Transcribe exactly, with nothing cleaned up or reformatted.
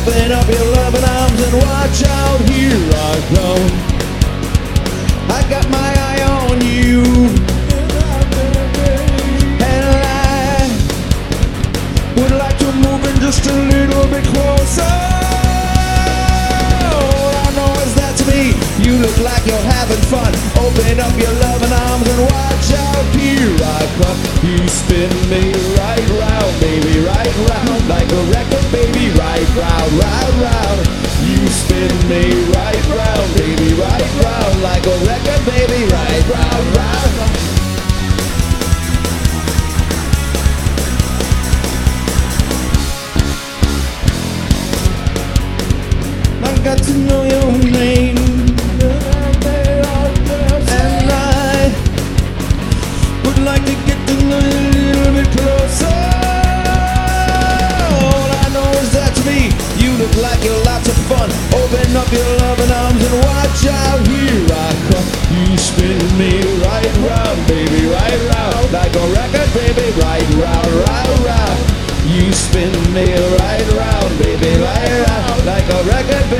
Open up your loving arms and watch out, here I come. I got my eye on you, and I would like to move in just a little bit closer. All I know is that's me. You look like you're having fun. Open up your loving arms and watch out, here I come. You spin me right round, baby, right round, like a record, baby, right round, right round. You spin me right round, baby, right round, like a record, baby, right round, round. I got to know your name, and I would like to get to know you a little bit closer. All I know is that's me. You look like you're lots of fun. Open up your loving arms and watch out, here I come. You spin me right round, baby, right round, like a record, baby, right round, round, round. You spin me right round, baby, right round, like a record, baby.